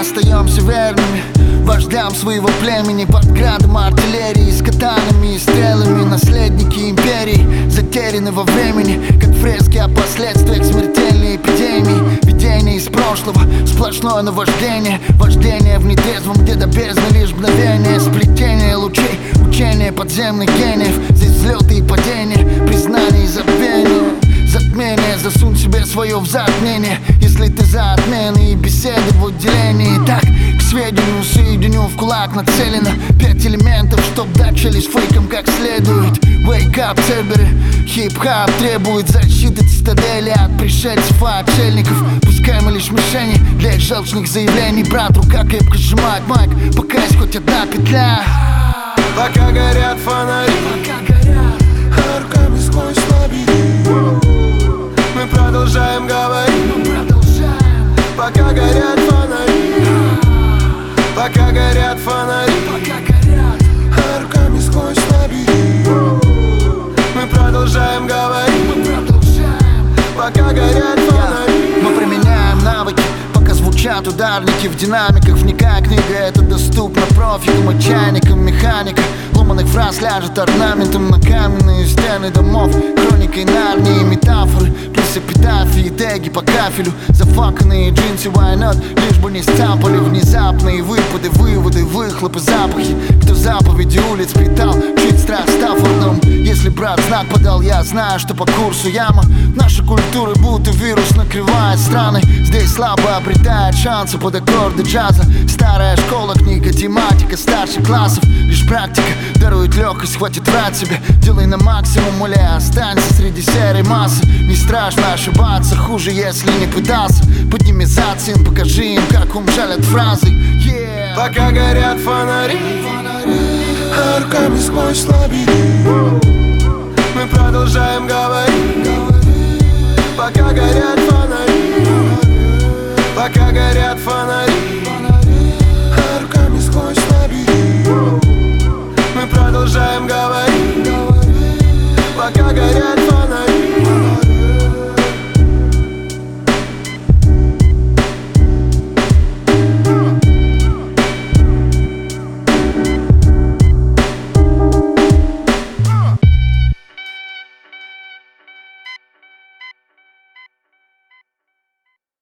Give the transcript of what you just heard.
остаемся верными вождям своего племени, под градом артиллерии, с катанами и стрелами. Наследники империи затеряны во времени, как фрески о последствиях смертельной эпидемии. Видение из прошлого, сплошное наваждение, вождение в нетрезвом, где до бездны лишь мгновение. Сплетение лучей, учение подземных гениев. Здесь взлеты и падения, признание и забвение. Затмение, засунь себе свое в затмение, если ты за отмены и беседы в отделении. Так, к сведению, соединю в кулак нацелено 5 элементов, чтоб дать челюсть фейкам как следует. Wake up, церберы, хип-хап требует защиты цитадели от пришельцев и отшельников. Пускай мы лишь мишени для их желчных заявлений. Брат, рука крепко сжимает майк, пока есть хоть одна петля. Пока горят фонари, а руками сквозь лабиринт мы продолжаем говорить. Пока горят фонари, пока горят фонари, а руками сквозь лабиринт мы продолжаем говорить. Пока горят фонари. Мы применяем навыки, пока звучат ударники в динамиках. Вникая, книга это доступно профикам, отчаянникам, механика ломаных фраз ляжет орнаментом на каменные стены домов. Хроникой Нарнии, метафоры, плюс эпитафии, теги по кафелю. Зафаканные джинсы, why not? Лишь бы не стапали внезапные выпады, выводы, выхлопы, запахи. Кто заповеди улиц питал, чуть страх Стаффордом. Если брат знак подал, я знаю, что по курсу яма. Наши культуры будто вирус накрывает страны. Здесь слабо обретает шансы под аккорды джаза. Старая школа, книга, тематика старших классов. Лишь практика дарует легкость, хватит врать себе. Делай на максимум, муля, останься среди серой массы. Не страшно ошибаться, хуже, если не пытался. Подними зад, сын, покажи им, как умжалят фразы. Пока горят фонари, а руками сквозь лабиринт мы продолжаем говорить. Пока горят фонари, пока горят фонари, а руками сквозь лабиринт мы продолжаем говорить. Пока горят фонари.